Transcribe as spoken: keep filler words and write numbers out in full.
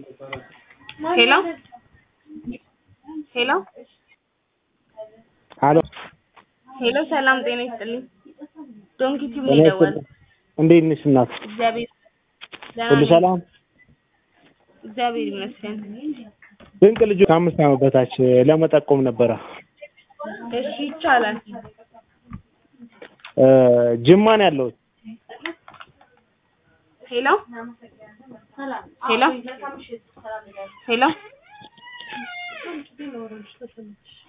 ሄሎ ሄሎ አሎ ሄሎ ሰላም ጤና ይስጥልኝ። ዶንኪ ቲዩብ ነው የደወል። እንዴት ነሽ እናት? እግዚአብሔር ሁሉ ሰላም? እግዚአብሔር ይመስገን። ድንቅ ልጆች ከአምስት ዓመት በታች ለመጠቆም ነበረ። እሺ ይቻላል። ጅማ ነው ያለሁት። ሄሎ ሄሎ ሄሎ